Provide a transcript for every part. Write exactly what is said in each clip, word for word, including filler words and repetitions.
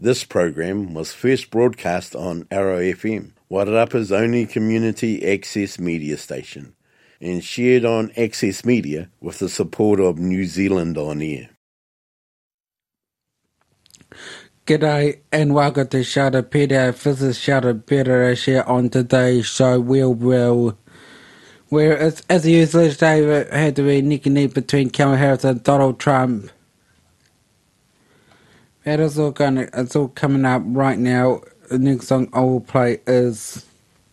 This program was first broadcast on Arrow F M, Wairarapa's only community access media station, and shared on Access Media with the support of New Zealand On Air. G'day and welcome to Shelter Peter. This is Shelter Peter here on today's show. We will, where as, as usual today, it had to be neck and neck between Kamala Harris and Donald Trump. That is all going. It's all coming up right now. The next song I will play is.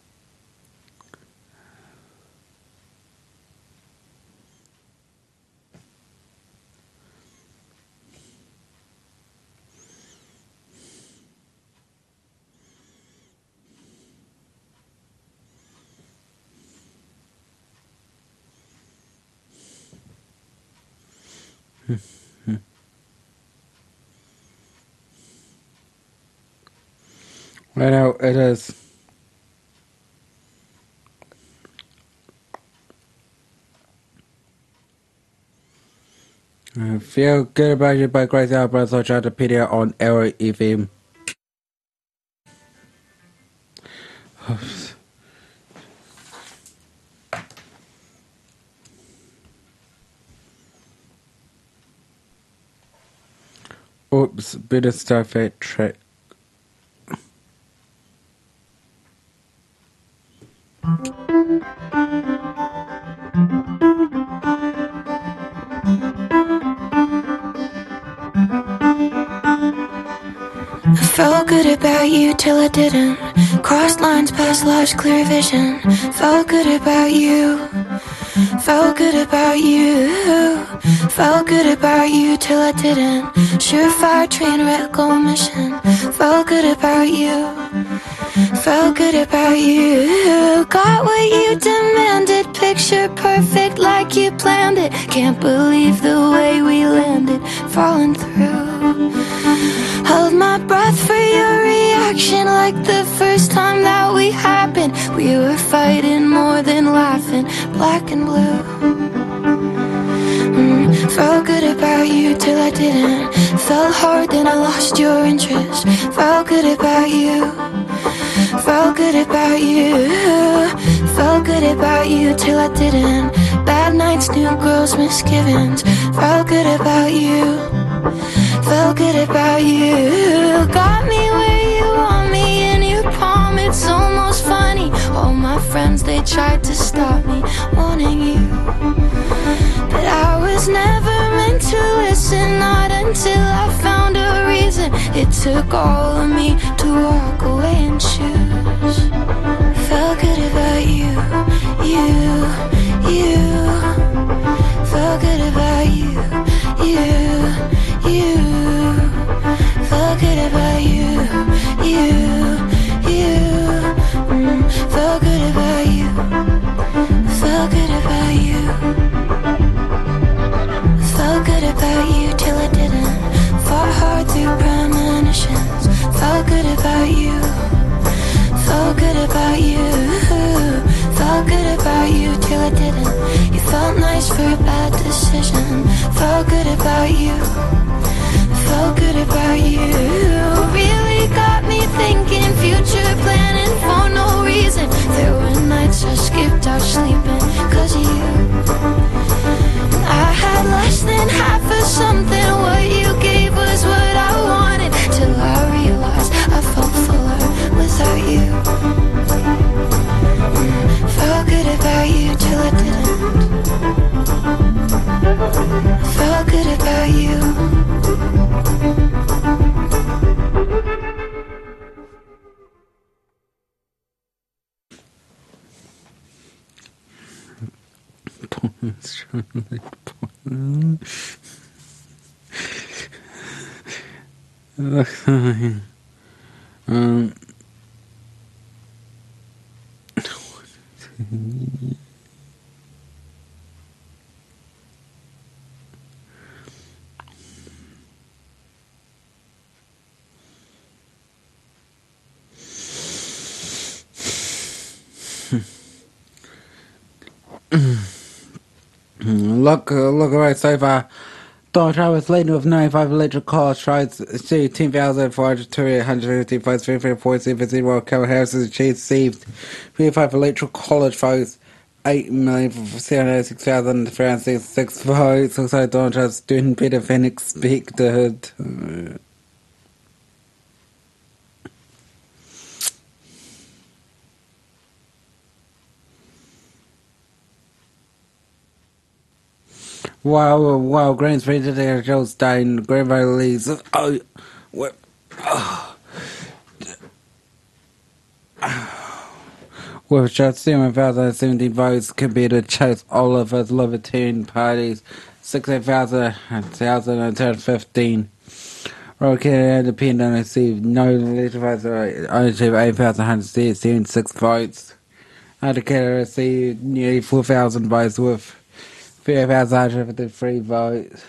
Well, it is. I feel good about you by Grace Albert, so Shelter Peter on Arrow F M. Oops, better start that track. I felt good about you till I didn't. Crossed lines past life's clear vision. Felt good about you. Felt good about you. Felt good about you till I didn't. Surefire train wreck on mission. Felt good about you. Felt good about you. Got what you demanded. Picture perfect like you planned it. Can't believe the way we landed. Falling through. Held my breath for your reaction like the first time that we happened. We were fighting more than laughing. Black and blue. mm, Felt good about you till I didn't. Felt hard then I lost your interest. Felt good about you. Felt good about you. Felt good about you till I didn't. Bad nights, new girls, misgivings. Felt good about you. Felt good about you. Got me where you want me in your palm. It's almost funny. All my friends, they tried to stop me wanting you, but I was never meant to listen. Not until I found a reason. It took all of me to walk away and choose. Felt good about you. You, you. Felt good about you. You, you. Felt good about you. You, you. mm, Felt good about you. Felt good about you. Felt good about you till I didn't. Fought hard through premonitions. Felt good about you. Felt good about you. Felt good about you till I didn't. You felt nice for a bad decision. Felt good about you. Felt good about you. Really got me thinking, future planning for no reason. There were nights I skipped out sleeping cause of you. I had less than half of something. What you gave was what I wanted. Till I realized I felt fuller without you. mm, Felt good about you till I didn't. Felt good about you. um, look, look right so far. Donald Trump was leading with ninety-five electoral college votes, achieved ten thousand four hundred two, one hundred fifty votes, three point seven zero, while Kamala Harris received thirty-five electoral college votes, eight million seven hundred six thousand three hundred sixty-six votes. Looks like Donald Trump's doing better than expected. While, while Green's President Joe Stein, Greenville leads. Oh, what? Oh. With just seven thousand seventy votes compared to Chase Oliver's Libertarian Party's sixteen thousand fifteen. Republican Independent received no electoral votes, only achieved eight thousand one hundred seventy-six votes. Undercover received nearly four thousand votes with three thousand one hundred fifty-three votes.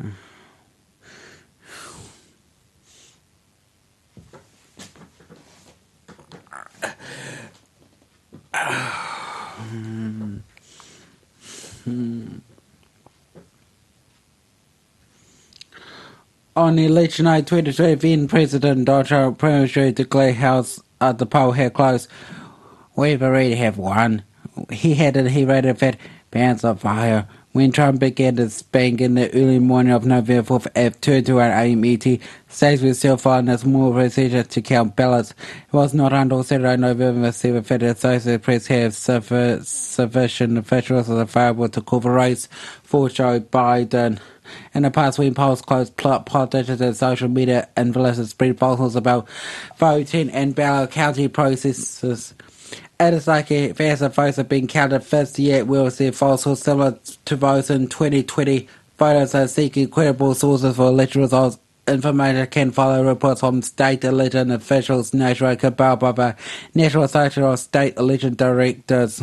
On election night twenty twenty, then President Donald Trump prematurely declared House at the poll had closed. We've already have won. He had it, he rated that pants on fire. When Trump began to spank in the early morning of November fourth at two to one a m E T, states were still following a small procedure to count ballots. It was not until Saturday, November seventh, that the Associated Press had suffer- sufficient officials available to call the race for Joe Biden. In the past, when polls closed, politicians and social media influencers spread falsehoods about voting and ballot counting processes. It is like as the votes have been counted first, yet we'll see falsehoods similar to votes in twenty twenty. Voters are seeking credible sources for election results. Information can follow reports from state election officials, nationally compiled by the National Association of State Election Directors.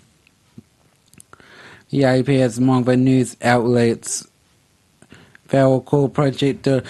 The A P is among the news outlets. They will call Project to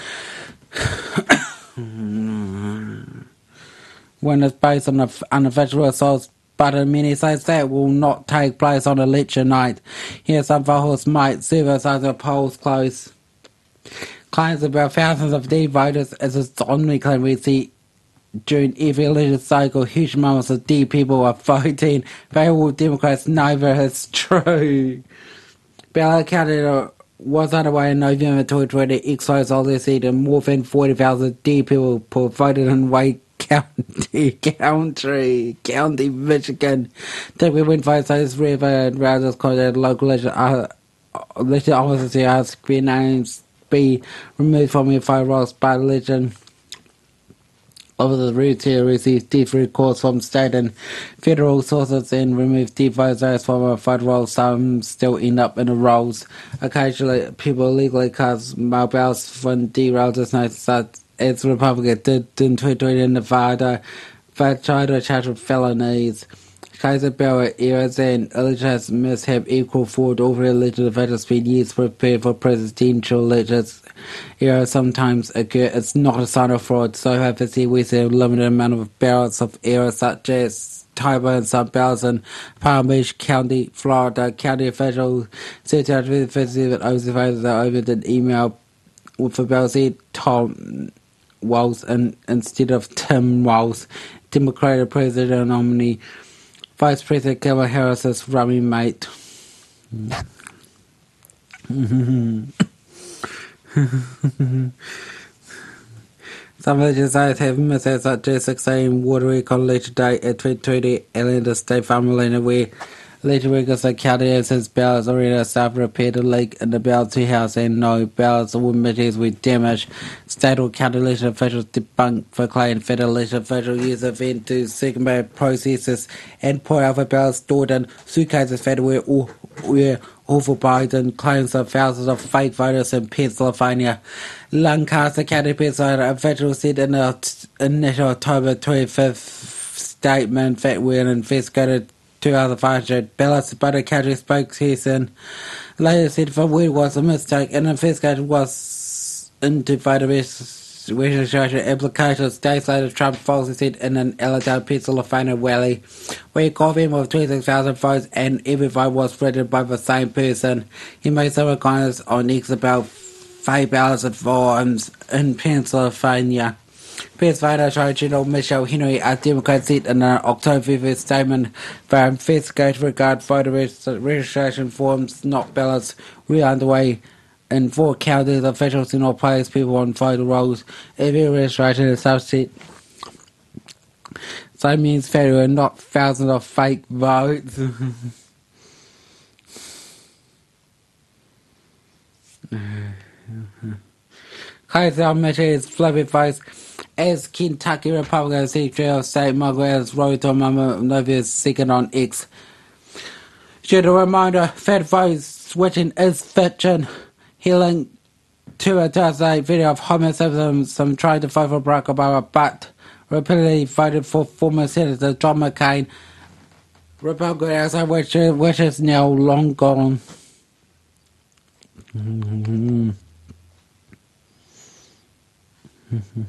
when it's based on the unofficial results, but in many states that will not take place on election night. Here, some voters might serve as the polls close. Claims about thousands of D voters as a only claim we see during every election cycle. Huge amounts of D people are voting. They will Democrats, neither is true. Ballot counting was underway in November twenty twenty. X-Files also said that more than forty thousand D people voted in Wake County, County, County, Michigan. Typically, when votes river and routers contact local election, uh, election officers who ask their names be removed from their phone rolls by election. Over the route here receives deep records from state and federal sources and remove deep votes from a phone roll. Some still end up in the rolls. Occasionally, people illegally cast mail ballots from derailed notice that as Republican did in twenty twenty in Nevada. They tried to charge with felonies. Kaiser Bauer eras and elections must have equal forward over election officials spend years prepared for presidential elections. Errors sometimes occur. It's not a sign of fraud. So obviously we see a limited amount of ballots of errors such as typo in some ballots in Palm Beach County, Florida. County officials said to the that observers are opened an email with the ballot said Tom Walz and instead of Tim Walz, Democratic president nominee. Vice President Kamala Harris's running mate. Some legislators have missed such as six a m Waterloo College Day at twenty twenty Atlanta State Farm Arena, where election workers are counting as his ballots already staff repaired a leak in the ballot two house and no ballots or machines were damaged. State or county election officials debunked the claim federal election officials use the event to segment processes and point out the ballots stored in suitcases that were all were over Biden. Claims of thousands of fake voters in Pennsylvania. Lancaster County, Pennsylvania officials said in an initial October twenty-fifth statement that we're investigated two thousand five hundred ballots, but a county spokesperson later said the word was a mistake and the investigation was into voter registration applications. Days later, Trump falsely said in an Allentown, Pennsylvania rally where he called him with twenty-six thousand votes and every vote was written by the same person. He made some comments on X about five ballot forms in Pennsylvania. Pennsylvania Attorney General Michelle Henry, a Democrat, said in an October fifth statement that investigations regarding voter registration forms, not ballots, were underway in four counties. Officials did not place people on voter rolls. If your registration is subset, so it means there were not thousands of fake votes. Kaiser Mitchell's flipping votes as Kentucky Republican Secretary of State Margaret wrote on Novia's second on X. Should a reminder that vote switching is fiction. He linked to a Thursday video of Homer Simpson some trying to vote for Barack Obama but repeatedly voted for former Senator John McCain. Republican, which, which is now long gone. Mm-hmm. Mm-hmm.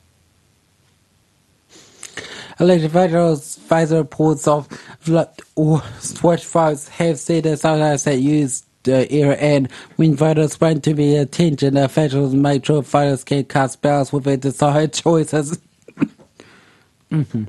Elected officials face reports of flipped or switch votes have said that sometimes that used the era and when voters want to be attention, officials make sure voters can cast ballots with their desired choices. mm-hmm.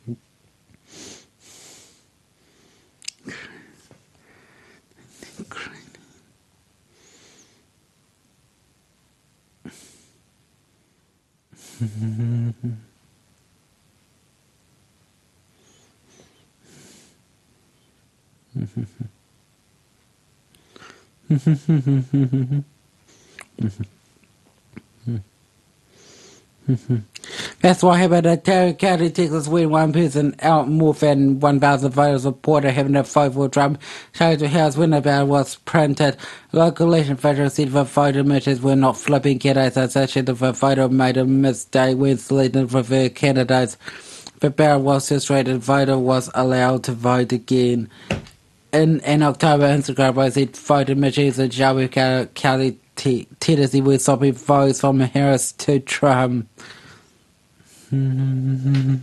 That's what happened at Tarrant County, Texas, when one person out more than one thousand voters reported having a vote for Trump. Showed the house when the ballot was printed. Local election officials said the voter measures were not flipping candidates. Associated the voter made a mistake when selecting for their candidates. The ballot was illustrated. The voter was allowed to vote again. In, in October, Instagram post said voter machines in Shelby County, Tennessee were stopping votes from Harris to Trump. Mm-hmm.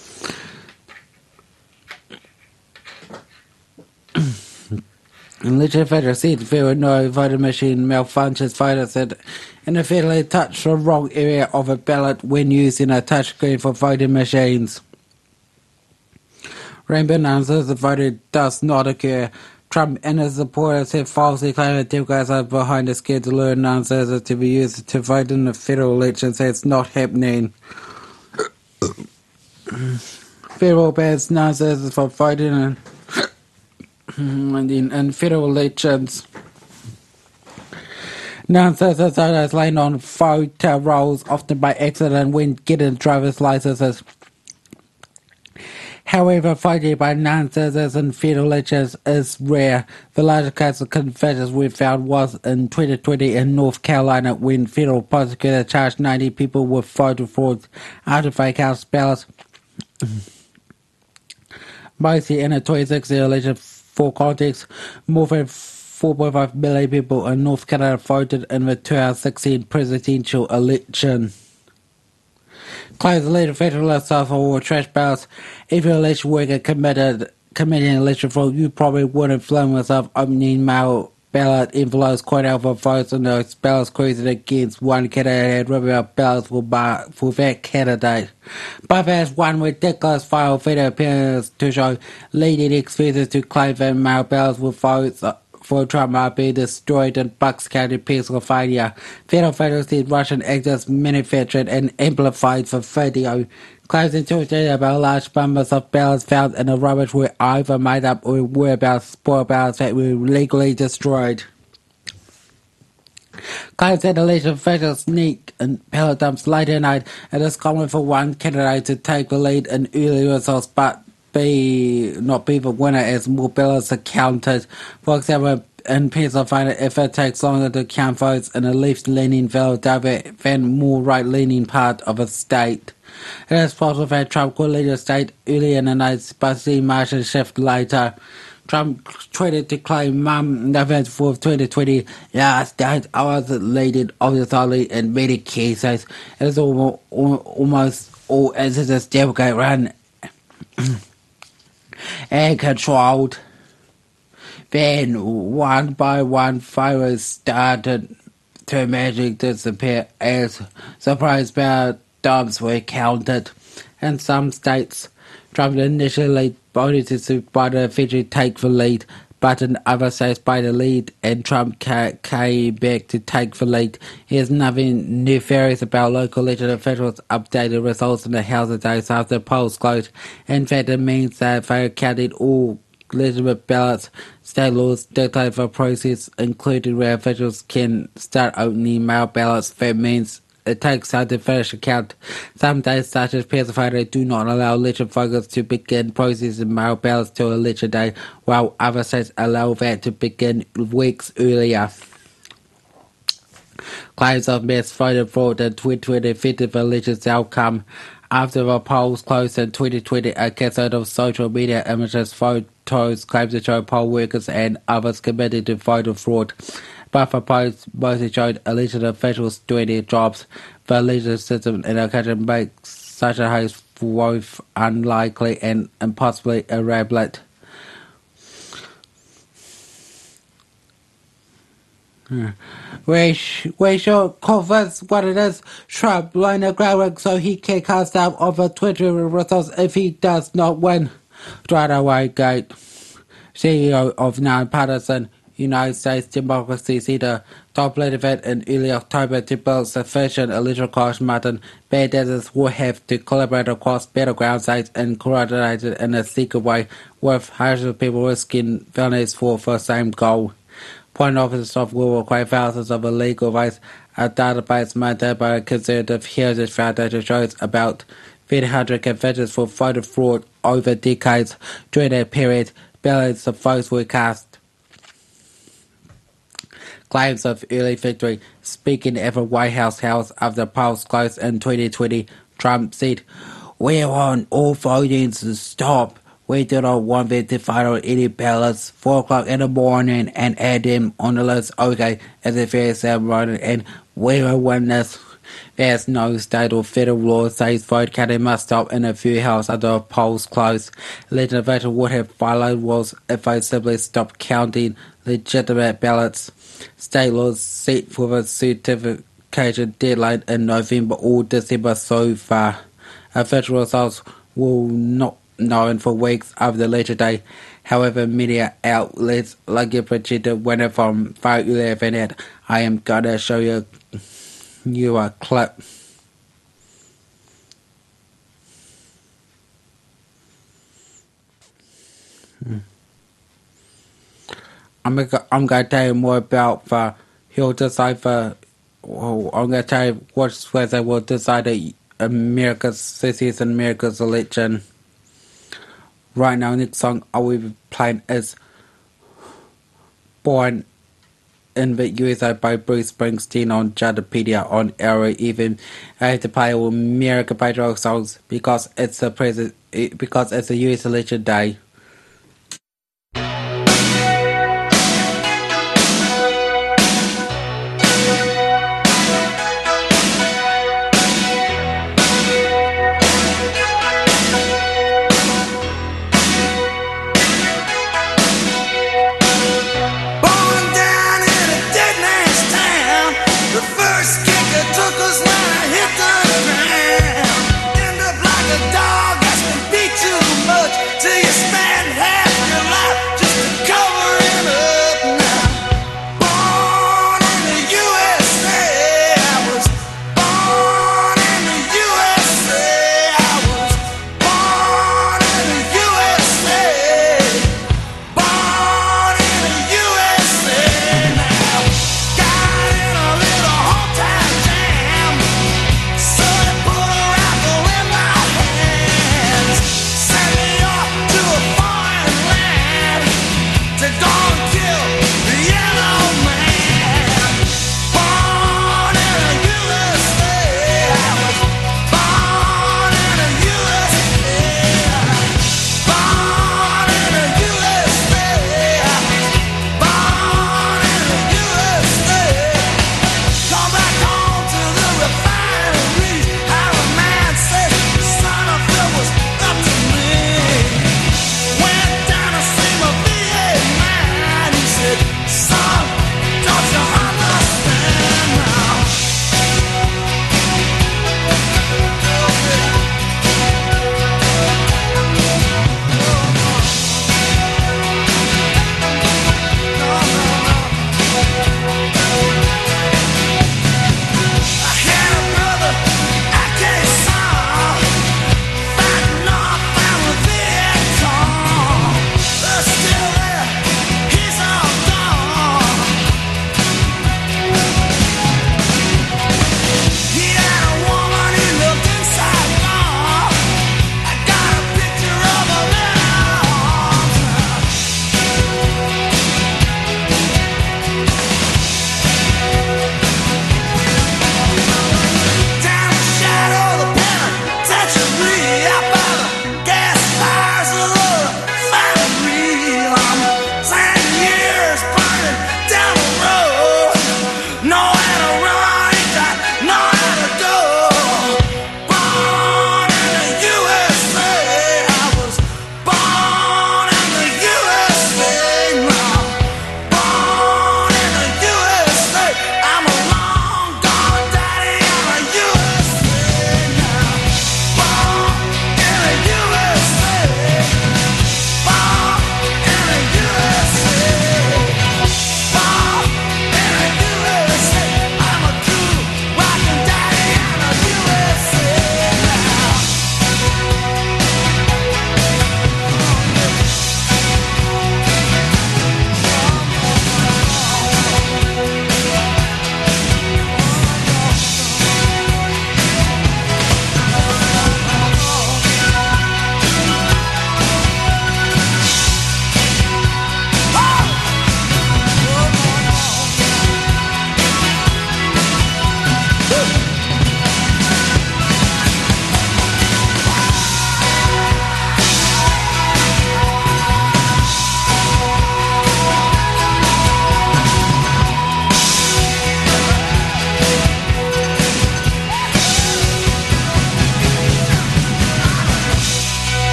Legit Federal said there were no voter machine malfunctions. Voters said inadvertently touched the wrong area of a ballot when using a touchscreen for voting machines. Rainbow answers the voting does not occur. Trump and his supporters have falsely claimed that Democrats are behind the scheduler announcers to be used to vote in the federal elections. It's not happening. Federal bans announcers for voting in, in, in federal elections. Announcers are sometimes laying on voter rolls, often by accident when getting driver's licenses. However, voting by non-citizens in federal elections is rare. The largest case of convictions we found was in twenty twenty in North Carolina when federal prosecutors charged ninety people with voter fraud after they cast ballots. Mostly in a twenty sixteen election. For context, more than four point five million people in North Carolina voted in the two thousand sixteen presidential election. Close the leader federal assault for trash ballots. If you're an election worker committed committing an election fraud, you probably wouldn't film yourself opening mail ballot envelopes, quite out for votes on those ballots created against one candidate and ripping out ballots for, bar, for that candidate. But there's one ridiculous file video appearance to show leading experts to claim that mail ballots with votes for Trump are being destroyed in Bucks County, Pennsylvania. Federal officials said Russian actors manufactured and amplified the video, claiming Tuesday about large numbers of ballots found in the rubbish were either made up or were about spoiled ballots that were legally destroyed. Claims that election officials sneak in ballot dumps late at night. It is common for one candidate to take the lead in early results, but be not be the winner as more ballots are counted. For example, in Pennsylvania, if it takes longer to count votes in a left-leaning Philadelphia than more right-leaning part of a state, it is possible that Trump could lead the state early in the night, but see margin shift later. Trump tweeted to claim Mom November fourth, twenty twenty, last night I was leading obviously in many cases. It is almost, almost all incidents Democrat run and controlled. Then one by one fires started to magically disappear as surprise ballot dumps were counted. In some states, Trump initially voted to Biden eventually take the lead, but in other states Biden lead and Trump came back to take the lead. There's nothing nefarious about local election officials updating results in the House days after the polls closed. In fact, it means that they counted all legitimate ballots. State laws dictate the process, including where officials can start opening mail ballots. That means it takes time to finish a count. Some states, such as Pennsylvania, do not allow election voters to begin processing mail ballots till election day, while other states allow that to begin weeks earlier. Claims of mass voter fraud in twenty twenty affected the election's outcome. After the polls closed in twenty twenty, a cassette of social media images, photos, claims to show poll workers and others committed to voter fraud. But the posts mostly showed election officials doing their jobs. The election system in our country makes such a hoax both unlikely and impossibly irrelevant. We, sh- we should convince what it is Trump laying the groundwork so he can cast out over Twitter results if he does not win. Right away, Gate, C E O of nonpartisan United States Democracy Center, told event in early October to build sufficient electoral college Martin candidates will have to collaborate across battleground states and coordinate it in a secret way, with hundreds of people risking felonies for the same goal. Point officers of will require thousands of illegal votes. A database maintained by a conservative Heritage Foundation shows about three hundred convictions for voter fraud over decades. During that period, billions of votes were cast. Claims of early victory. Speaking at the White House House after polls closed in twenty twenty, Trump said, "We want all voting to stop. We do not want them to vote on any ballots. Four o'clock in the morning and add them on the list. Okay, it's a very ceremony and we will win this." There's no state or federal law says vote counting must stop in a few hours after the polls close. Election officials would have followed rules if they simply stopped counting legitimate ballots. State laws set for the certification deadline in November or December so far. Official results will not known for weeks after election day. However, media outlets like a projected winner from far earlier than that. I am gonna show you, you a clip. Hmm. I'm gonna, I'm gonna tell you more about the he'll decide the. Oh, I'm gonna tell you which whether will decide the America's this is America's election. Right now, the next song I will be playing is Born in the U S A by Bruce Springsteen on Jadapedia on Arrow F M. I have to play all American patriotic songs because it's the present, because it's the U S election day. Till you spend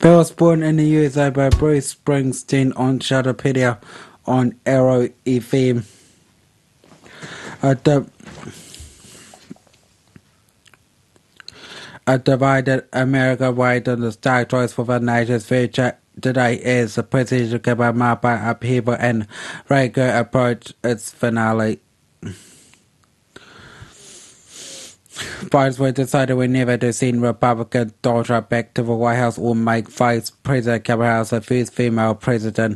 Phil was born in the U S A by Bruce Springsteen on Shutterpedia on Arrow F M. A, di- a divided America waited on the stark choice for the nation's future today as the presidential campaign marked by upheaval and rigor approach its finale. Voters were decided whenever to send Republican Donald Trump back to the White House or make Vice President Kamala Harris the first female president.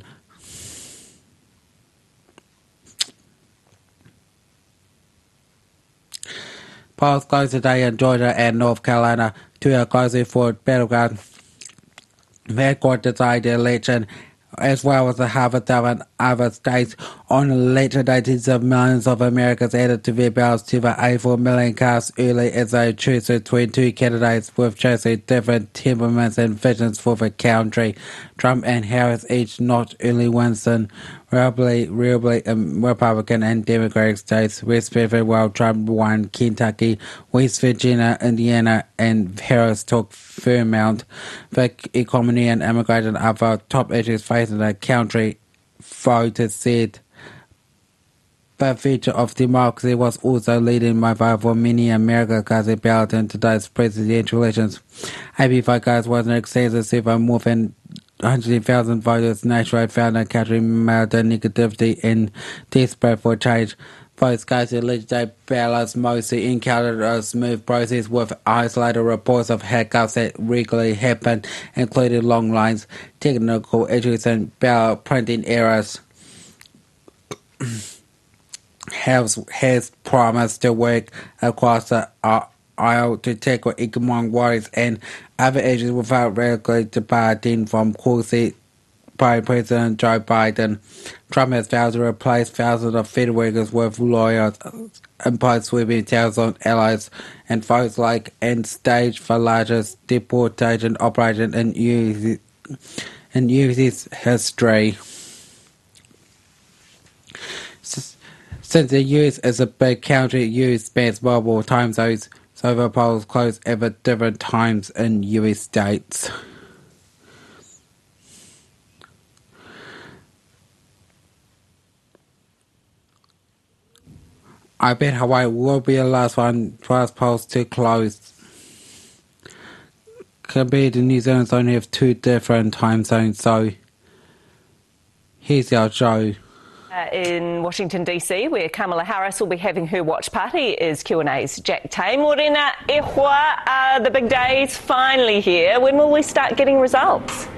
Polls closed today in Georgia and North Carolina, two are closing for battleground. That court decided the election, as well as a half a dozen other states. On election day, tens of millions of Americans added to their ballots to the eighty-four million cast early as they choose between two candidates with choosing different temperaments and visions for the country. Trump and Harris each not only wins in relatively, relatively um, Republican and Democratic states. West Virginia, while Trump won Kentucky, West Virginia, Indiana, and Harris took Vermont. The economy and immigration are the top issues facing the country, voters said. The future of democracy was also leading my vote for many Americans casting ballot in today's presidential elections. A B focus was an extensive survey. More than one hundred thousand voters nationwide found the country mild negativity and desperate for change. Votes cast in legislative ballots mostly encountered a smooth process with isolated reports of hiccups that regularly happen, including long lines, technical issues, and ballot printing errors. Has, has promised to work across the aisle to tackle economic worries and other issues without radically departing from course by President Joe Biden. Trump has vowed to replace thousands of federal workers with lawyers, impose sweeping tariffs on allies and foes like, and stage the largest deportation operation in U S, in U S history. Since the U S is a big country, U S spans multiple time zones, so the polls close at different times in U S states. I bet Hawaii will be the last one, last polls to close. Compared to New Zealand, only have two different time zones, so here's our show. Uh, in Washington D C, where Kamala Harris will be having her watch party, is Q and A's Jack Tay. Morena e hoa, uh, the big day is finally here. When will we start getting results?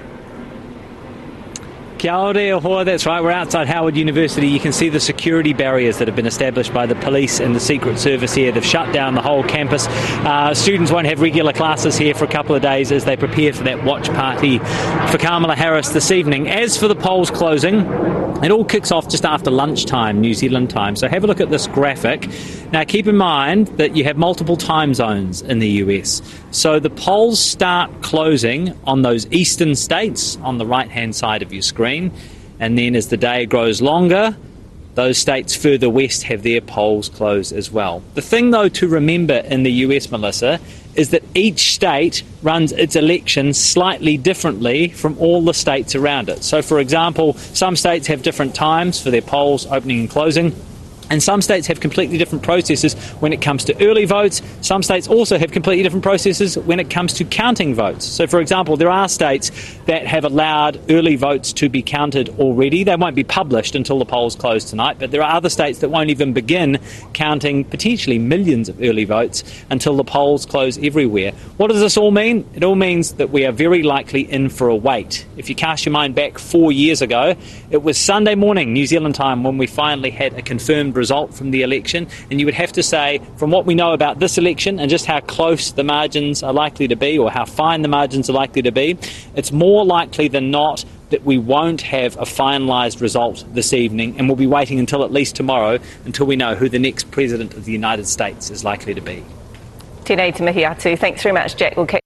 Kia ora e hoa, that's right, we're outside Howard University. You can see the security barriers that have been established by the police and the Secret Service here. They've shut down the whole campus. Uh, students won't have regular classes here for a couple of days as they prepare for that watch party for Kamala Harris this evening. As for the polls closing, it all kicks off just after lunchtime, New Zealand time. So have a look at this graphic. Now keep in mind that you have multiple time zones in the U S. So the polls start closing on those eastern states on the right-hand side of your screen. And then as the day grows longer, those states further west have their polls closed as well. The thing, though, to remember in the U S, Melissa, is that each state runs its election slightly differently from all the states around it. So, for example, some states have different times for their polls opening and closing. And some states have completely different processes when it comes to early votes. Some states also have completely different processes when it comes to counting votes. So, for example, there are states that have allowed early votes to be counted already. They won't be published until the polls close tonight, but there are other states that won't even begin counting potentially millions of early votes until the polls close everywhere. What does this all mean? It all means that we are very likely in for a wait. If you cast your mind back four years ago, it was Sunday morning, New Zealand time, when we finally had a confirmed result from the election, and you would have to say, from what we know about this election and just how close the margins are likely to be, or how fine the margins are likely to be, it's more likely than not that we won't have a finalised result this evening, and we'll be waiting until at least tomorrow until we know who the next president of the United States is likely to be. Tēnei te mihi atu. Thanks very much, Jack. We'll keep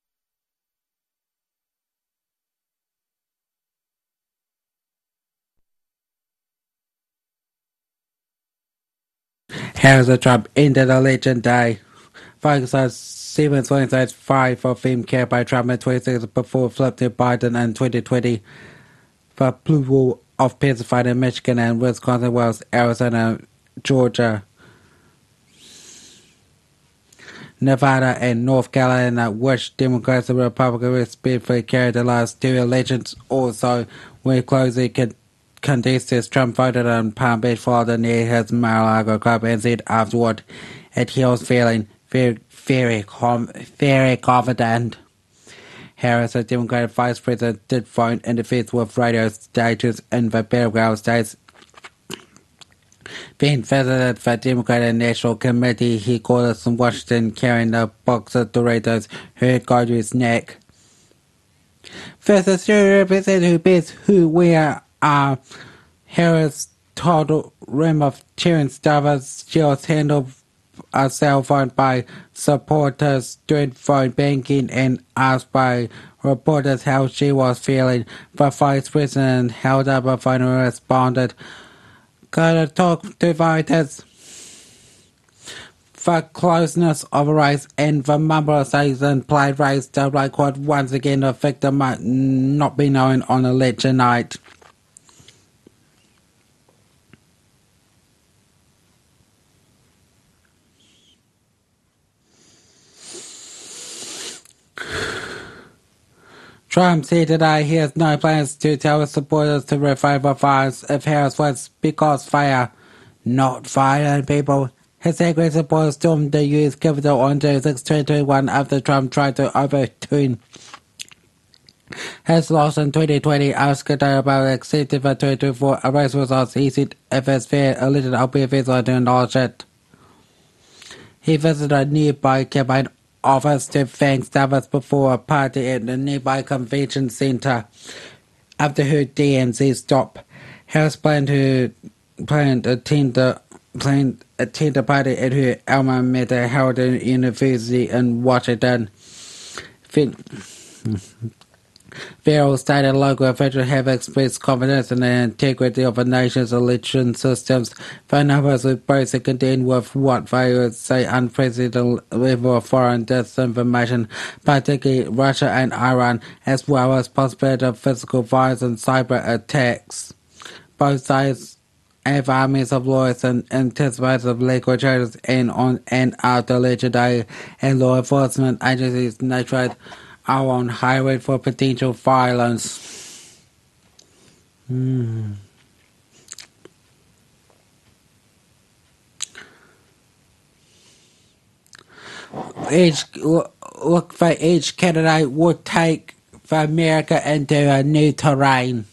Harris and Trump ended election day. focused on Siemens Wednesday's fight for film care by Trump in twenty sixteen before flipped to Biden in twenty twenty for approval of Pennsylvania, Michigan, and Wisconsin, Wales, Arizona, Georgia, Nevada, and North Carolina, which Democrats and Republicans respectively carried the last two elections. Also, when closely con- contested, Trump voted on Palm Beach, Florida, near his Mar-a-Lago club, and said afterward that he was feeling very, very, com- very confident. Harris, a Democratic vice president, did phone interviews with radio stations in the battleground states. Being visited the Democratic National Committee, he called us in Washington carrying a box of Doritos who had gone to his neck. First, the studio representative who bets who we are, uh, Harris told a room of cheering staffers she was handled a cell phone by supporters doing phone banking and asked by reporters how she was feeling. The vice president held up a phone and responded, "Gotta talk to voters." The closeness of a race and the mobilization played race the record once again. The victim might not be known on election night. Trump said today he has no plans to tell his supporters to revoke the violence if Harris wins because they are not violent people. His angry supporters stormed the U S Capitol on June sixth, twenty twenty-one after Trump tried to overturn his loss in twenty twenty. Asked about accepting the twenty twenty-four race results, he said if it's fair, elected I'll be a vessel to acknowledge it. He visited a nearby campaign office to thank staffers before a party at the nearby convention center. After her D N C stop, Harris planned to planned to attend the planned attend a party at her alma mater, Howard University in Washington. Federal, state, and local officials have expressed confidence in the integrity of the nation's election systems. The numbers with both contend with what they would say unprecedented level of foreign disinformation, particularly Russia and Iran, as well as possibility of physical violence and cyber attacks. Both sides have armies of lawyers and anticipation of legal changes and on and after election day, and law enforcement agencies nationwide are on high rate for potential violence. Hmm. Each look for each candidate would take for America into a new terrain.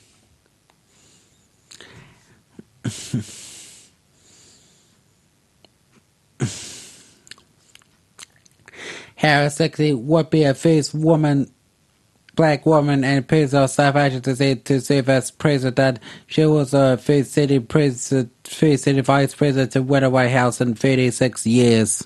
Harris sixty would be a first woman, black woman and person of South Asian descent to serve as president. She was the first city president, first city vice president to win a White House in thirty-six years.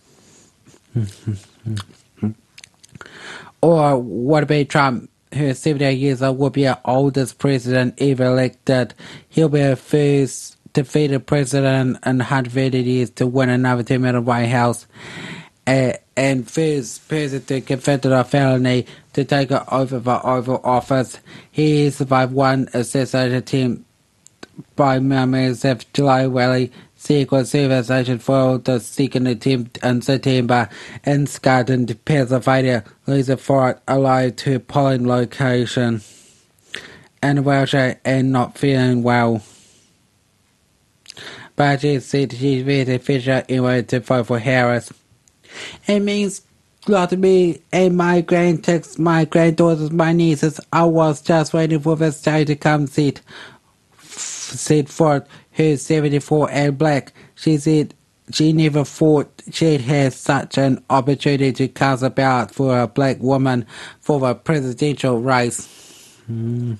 Or would be Trump, who is seventy-eight years old, would be the oldest president ever elected. He'll be the first defeated president in one hundred thirty years to win another term in the White House. Uh, and first person to convict a felony to take over the Oval Office. He survived one assassination attempt by members of July Valley Secret Service agent for the second attempt in September in Scranton, Pennsylvania, losing Ford alive to polling location in Wiltshire and not feeling well. But she said she's very official anyway to vote for Harris. It means a lot to me and my grandkids, my granddaughters, my nieces. I was just waiting for this day to come, said, said Ford, who's seventy-four and black. She said she never thought she'd had such an opportunity to cast a ballot for a black woman for the presidential race. Hmm.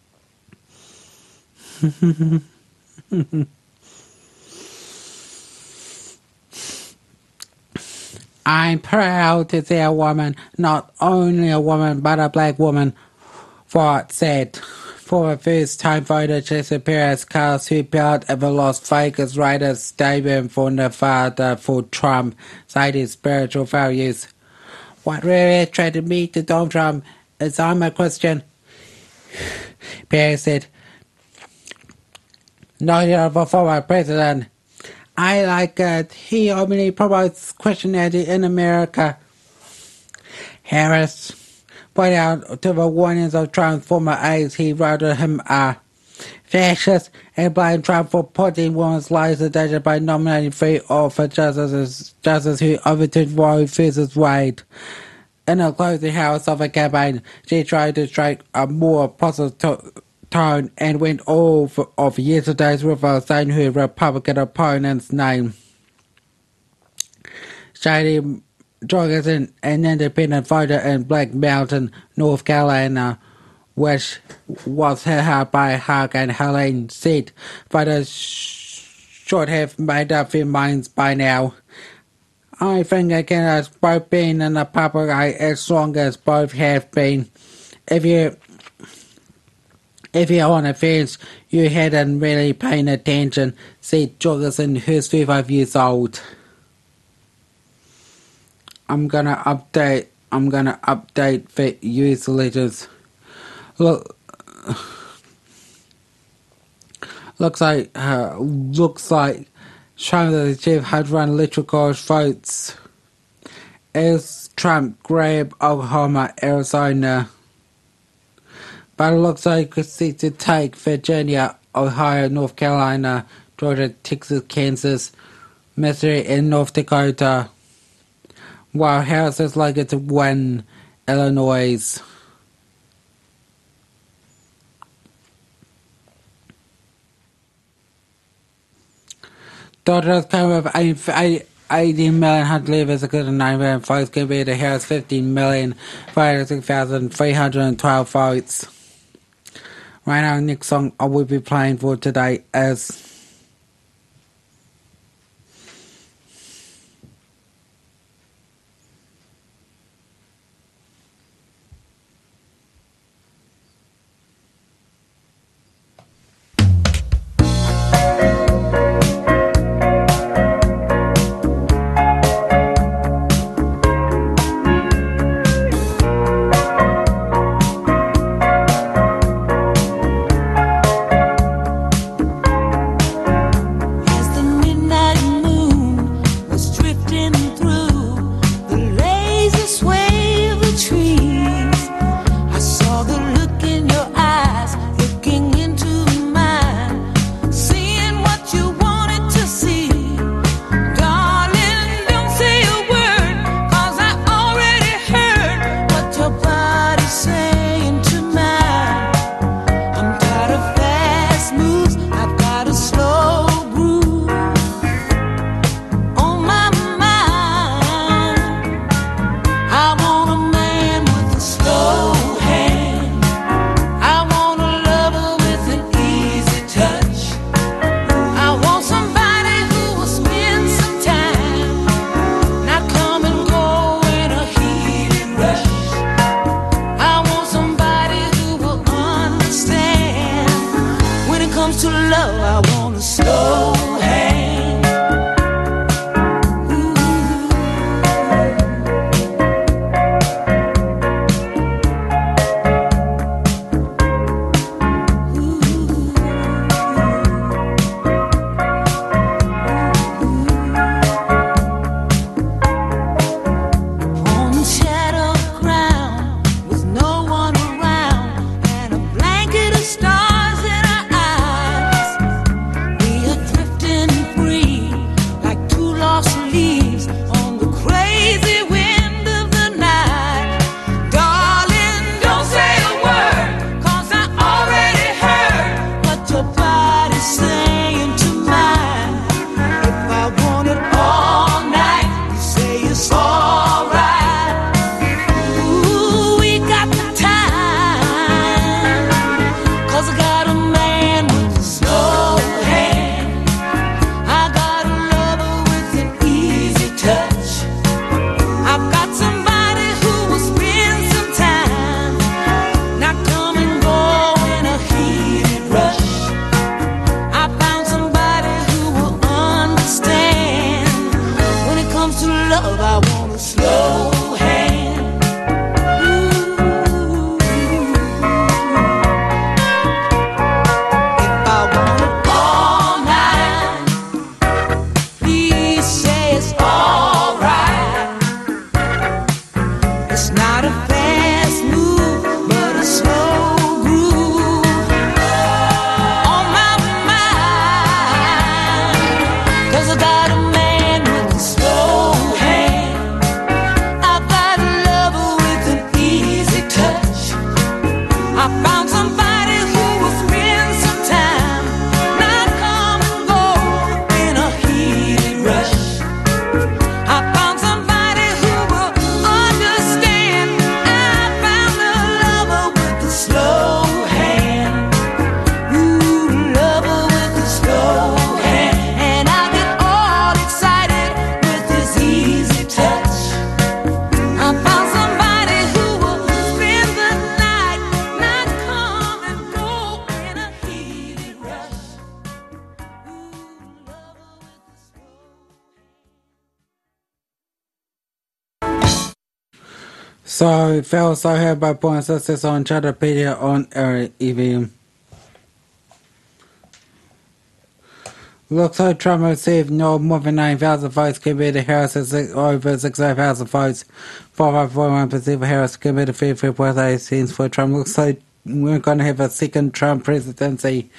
I'm proud to see a woman, not only a woman, but a black woman, Ford said. former first-time voter Jesse Perez cast who appeared at the Las Vegas Raiders Stadium for Nevada for Trump, cited spiritual values. What really attracted me to Donald Trump is I'm a Christian, Perez said. Not of a former president. I like it. He openly promotes Christianity in America. Harris pointed out to the warnings of Trump's former aides he wrote him a fascist and blamed Trump for putting women's lives in danger by nominating three offer justices, justices who overturned Roe versus Wade. In a closing house of a campaign, she tried to strike a more positive tone and went over of yesterday's without saying her Republican opponent's name. Shady Jorgensen, an independent voter in Black Mountain, North Carolina, which was hit by Hurricane Helene, said voters should have made up their minds by now. I think against both being in the public eye as long as both have been. If you If you're on the fence, you hadn't really paying attention, said Jorgensen, who's thirty-five years old. I'm gonna update, I'm gonna update the newsletters. Look, looks like, uh, looks like Trump the chief had run electoral votes as Trump grabbed Oklahoma, Arizona. But it looks like it's set to take Virginia, Ohio, North Carolina, Georgia, Texas, Kansas, Missouri, and North Dakota, while Harris is likely to win Illinois. Dodgers come with eighteen million hundred leaders, including nine million votes, compared to Harris' fifteen million five hundred six thousand three hundred twelve votes. Right now, the next song I will be playing for today is So, fell so heard by point success on Chatapedia on Era E V M. Looks like Trump received no more than nine thousand votes compared to Harris at six, over sixty-five thousand votes. four point four one percent for Harris compared to fifty-three point eight percent for Trump. Looks like we're going to have a second Trump presidency.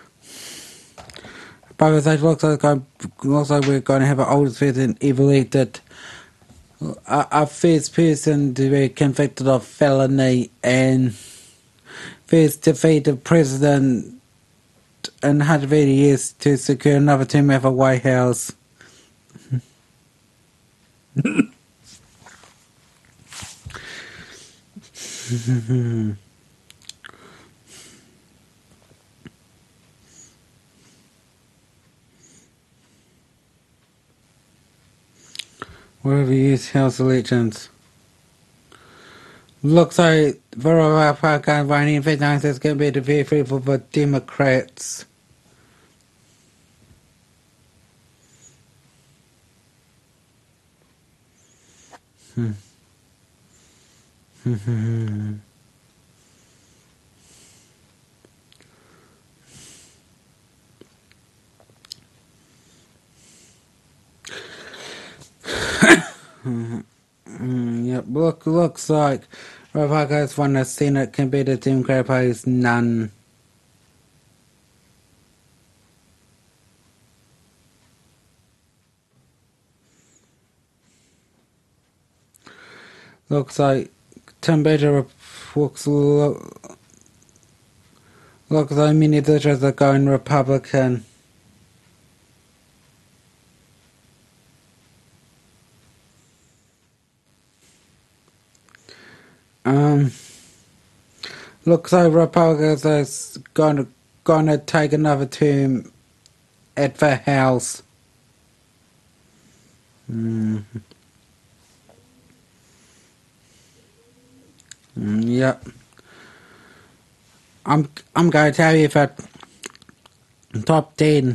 But it looks like, looks like we're going to have an oldest president ever elected. A, a first person to be convicted of felony and first defeated president in one hundred eighty years to secure another term at the White House. Where have you used House elections? Looks like the Republican running in fifty-nine is going to be the very favorable for Democrats. Hmm. Mm, yep, look, looks like Republicans won the Senate compared to Democrat Party's none. Looks like Tim Badger looks, look, looks like many of the judges are going Republican. Um, looks like Republicans are going to, going to take another term at the House. Mm. Mm, yep. I'm I'm going to tell you that top ten.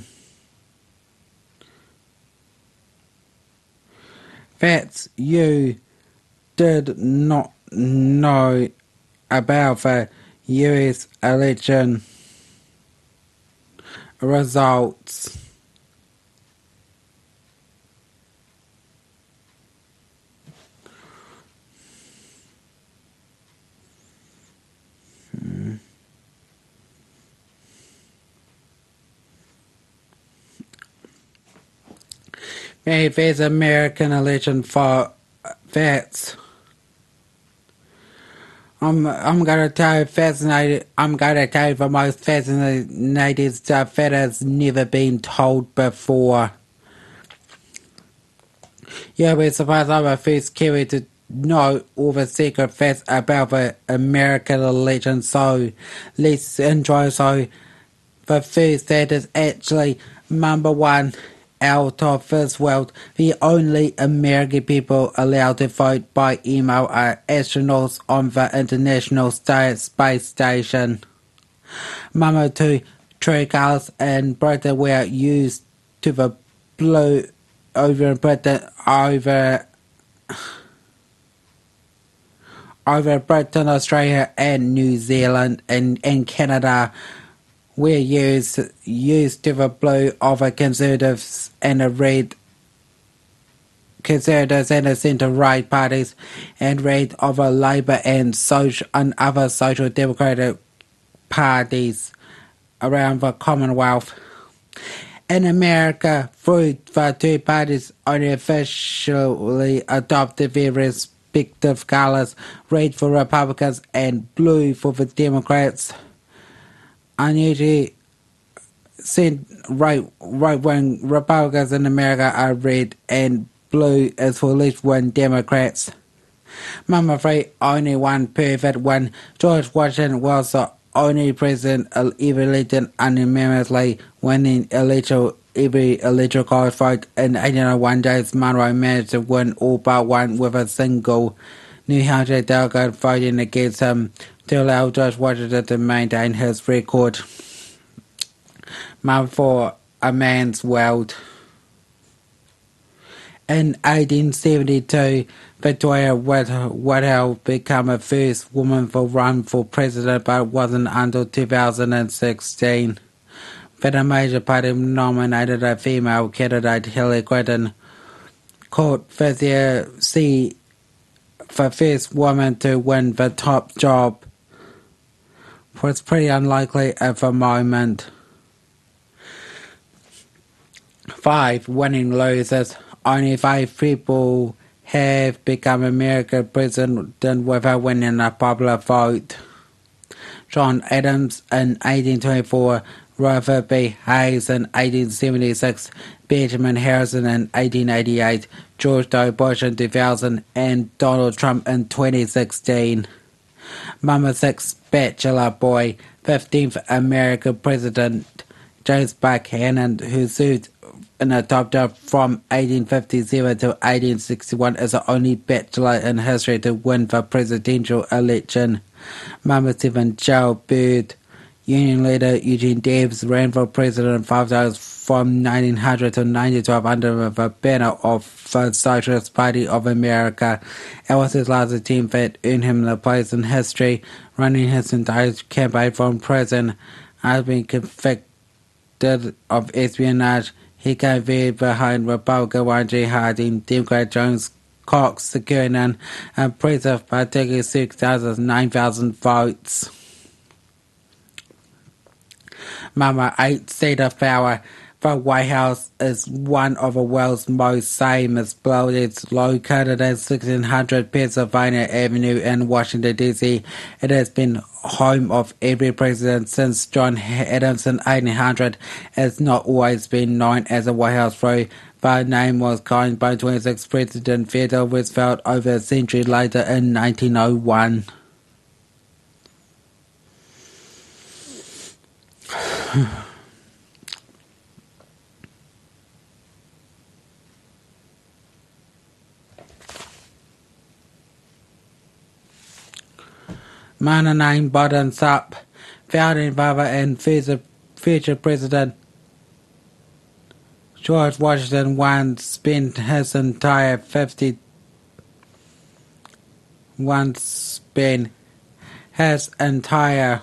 That you did not know about the U S election results. Hmm. Maybe there's American election for vets. I'm I'm gonna tell you fascinated. I'm gonna tell you the most fascinating stuff that has never been told before. You'll be surprised I'm the first Kiwi to know all the secret facts about the American election. So let's enjoy. So the first that is actually number one out of this world. The only American people allowed to vote by email are astronauts on the International Space Station. Number two, trade cars in Britain were used to the blue over Britain over over Britain, Australia and New Zealand and, and Canada were used used to the blue of the Conservatives and the red Conservatives and the centre-right parties and red of the Labour and social and other social democratic parties around the Commonwealth. In America, through the two parties only officially adopted their respective colours, red for Republicans and blue for the Democrats. Unusually, right, right-wing Republicans in America are red and blue is for left-wing Democrats. Number three, only one perfect one. George Washington was the only president ever elected unanimously, winning electoral every electoral college vote in eighteen oh one. James Monroe managed to win all but one with a single New Hampshire delegate voting against him to allow George Washington to maintain his record. Number four, a man's world. In eighteen seventy-two, Victoria Whittle became the first woman to run for president, but it wasn't until two thousand sixteen that a major party nominated a female candidate, Hillary Clinton, called this year she the first woman to win the top job. Was pretty unlikely at the moment. Five winning losers. Only five people have become American president without winning a popular vote. John Adams in eighteen twenty-four, Rutherford B. Hayes in eighteen seventy-six, Benjamin Harrison in eighteen eighty-eight, George W. Bush in two thousand, and Donald Trump in twenty sixteen. Number six, Bachelor Boy, fifteenth American president, James Buchanan, who served in a top job from eighteen fifty-seven to eighteen sixty-one, is the only bachelor in history to win the presidential election. Number seven, Joe Byrd, Union leader Eugene Debs ran for president five times from nineteen hundred to nineteen twelve under the banner of the Socialist Party of America. It was his last attempt that earned him the place in history, running his entire campaign from prison. Has been convicted of espionage. He came very behind Republican Warren G. Harding, Democrat James Cox securing an impressive by taking six thousand nine thousand votes. Number eight, Cedar Flower. The White House is one of the world's most famous buildings, located at sixteen hundred Pennsylvania Avenue in Washington, D C It has been home of every president since John Adams in eighteen hundred. It's not always been known as the White House, though the name was coined by twenty-sixth President Theodore Roosevelt over a century later in nineteen oh one. Manor name Bottoms Up. Founding father and future, future President George Washington once spent his entire fifty once spent his entire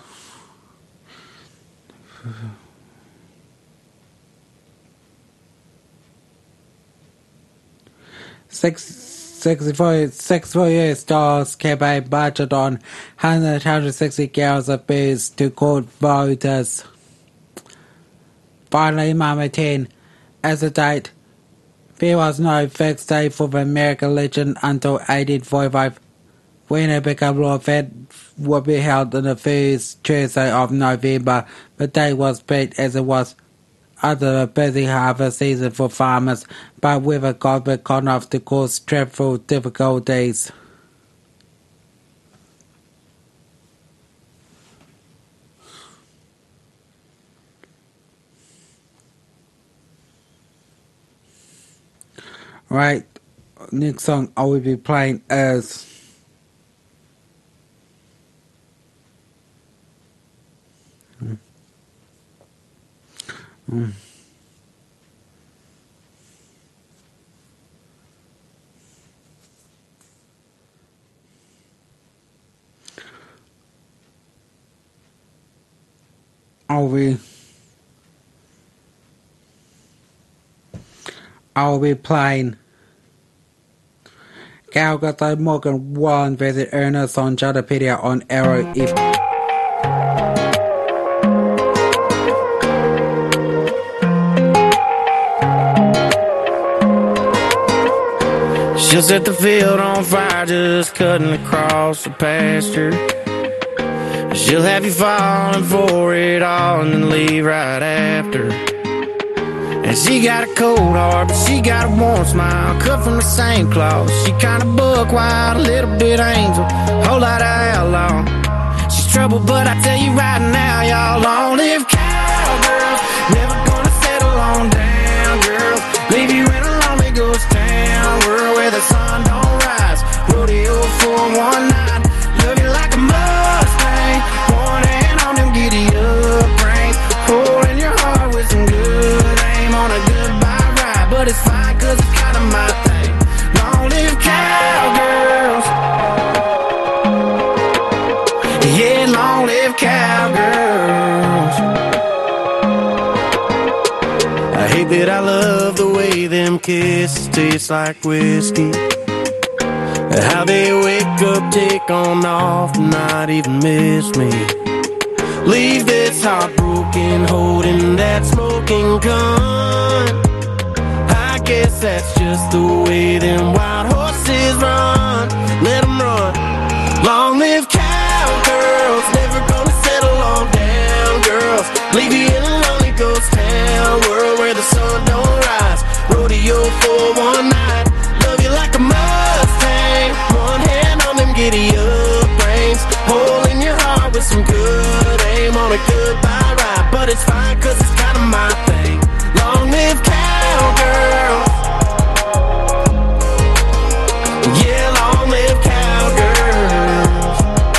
six sixty-four, sixty-four U S dollars campaign budget on one hundred sixty gallons of booze to court voters. Finally, number ten, as a date, there was no fixed date for the American Legion until eighteen forty-five, when it became law that would be held on the first Tuesday of November. The date was picked as it was under a busy harvest season for farmers, but weather got bad enough to cause travel difficulties. Right, next song I will be playing is mm. Mm. I'll be I'll be playing Gal Gadot Morgan Wallen versus Ernest on Jadapedia on Arrow F. She'll set the field on fire just cutting across the pasture. She'll have you falling for it all and then leave right after. And she got a cold heart, but she got a warm smile, cut from the same cloth. She kinda buck wild, a little bit angel, whole lot of outlaw. She's trouble, but I tell you right now, y'all long-lived cowgirls, never gonna settle on down, girls. Leave you in a lonely ghost town, world where the sun don't rise. Rodeo for one night, love you like a Mustang, pointing on them giddy up reins, holding your heart with some good aim on a goodbye ride. But it's fine, cause it's kinda my thing. Hate that I love the way them kisses taste like whiskey. How they wake up, take on off, not even miss me. Leave this heartbroken, holding that smoking gun. I guess that's just the way them wild horses run. Let them run. Long live cowgirls, never gonna settle on down girls. Leave you in a lonely ghost town, world where the sun don't rise. Rodeo for one night, love you like a Mustang. One hand on them giddy up reins, hole in your heart with some good aim on a goodbye ride. But it's fine cause it's kinda my thing. Long live cowgirls. Yeah, long live cowgirls.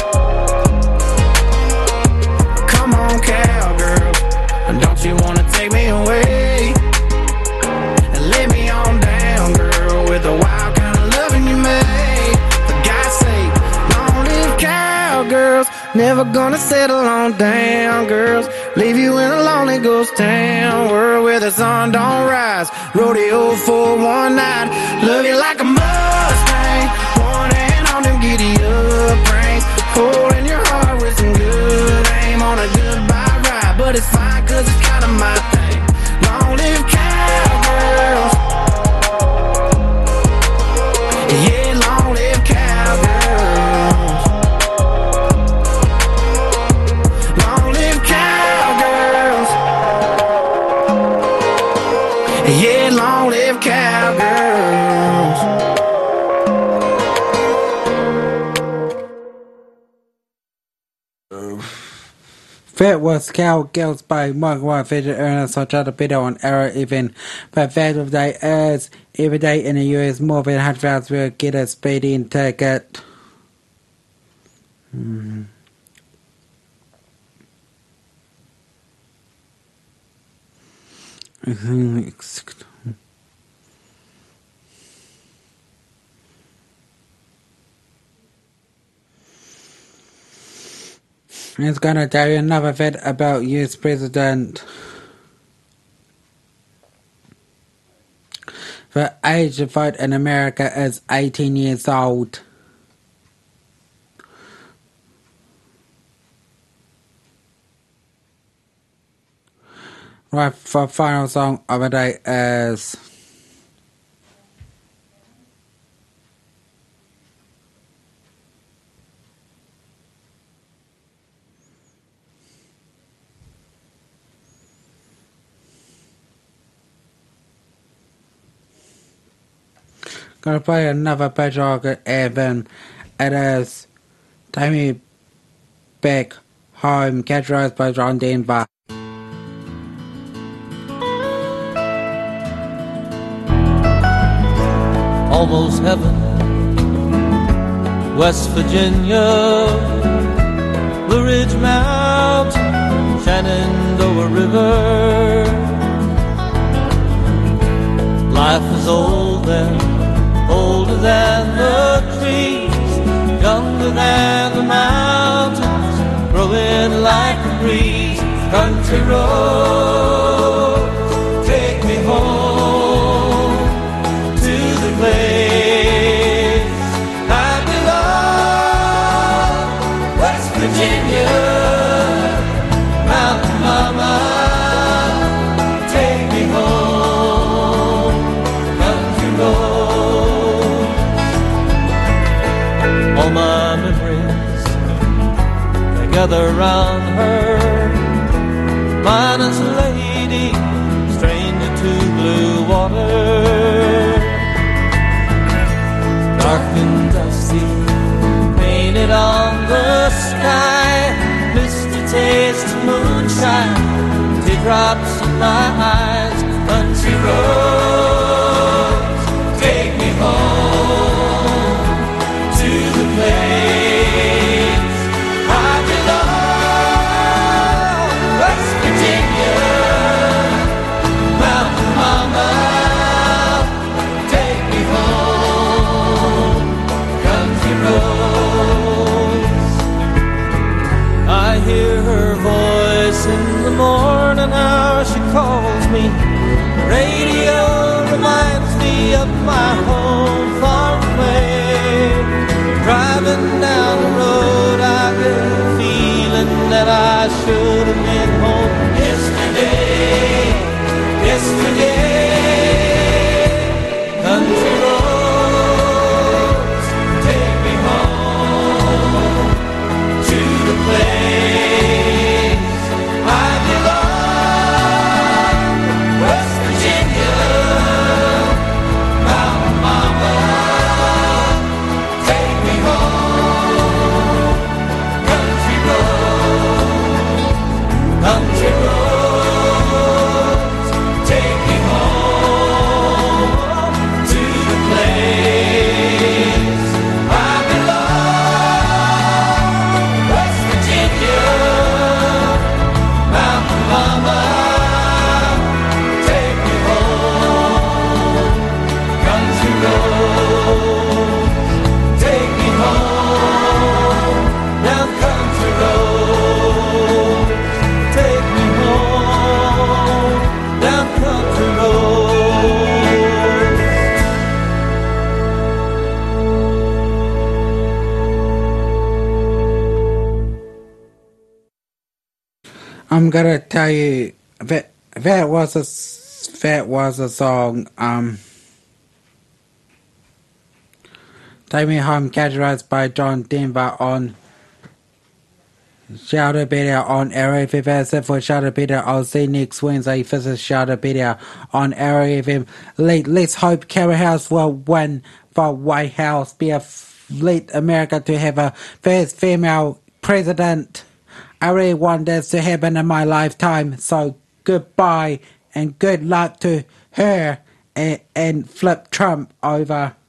Come on cowgirls, don't you wanna take me away and lay me on down, girl, with the wild kind of loving you made. For God's sake, long live cowgirls, never gonna settle on down, girls. Leave you in a lonely ghost town, world where the sun don't rise. Rodeo for one night, love you like a Mustang. One hand on them giddy up reins, holding your heart with some good aim on a goodbye ride. But it's fine cause it's kinda my thing. Long live cowgirls. Yeah, long live cowgirls. Long live cowgirls. Yeah, long live cowgirls. That was Cowgirls by Mark White featured Ernest Hochata Peter on Arrow F M. But fact of the day is, every day in the U S, more than one hundred thousand will get a speeding ticket. Hmm. It's gonna tell you another fact about U S President. The age to vote in America is eighteen years old. Right, the final song of the day is gonna play another patriotic anthem. It is Take Me Back Home, categorized by John Denver. Almost heaven, West Virginia, Blue Ridge Mountain, Shenandoah River. Life is old there, older than the trees, younger than the mountains, growing like a breeze. Country roads, take me home to the place I belong. West Virginia, Mountain Mama, take me home. Country roads, all my memories, they gather round her. Minus a lady, stranger to blue water. Dark and dusty, painted on the sky. Misty taste of moonshine, teardrops in my eyes. Country roads, take me home to the place I belong. West Virginia, Mountain Mama, take me home. Country roads, I hear her voice in the morning hour. She calls me, left my home far away. Driving down the road, I get a feeling that I should have been home yesterday. Yesterday, country roads take me home to the place I belong, West Virginia, Mountain Mama, take me home, country roads, country roads, take me home to the place I belong, West Virginia, Mountain Mama, take me home, country roads, take me home, down country roads, take me home, down country roads. I'm gonna tell you that that was a s- that was a song. Um, Take Me Home, categorized by John Denver on Shouterpedia on Arrow F M. That's it for Shouterpedia. I'll see you next Wednesday. Visit Shouterpedia on Arrow F M. Let, let's hope Carol House will win for White House. Be a f- lead America to have a first female president. I really want this to happen in my lifetime. So goodbye and good luck to her and, and flip Trump over.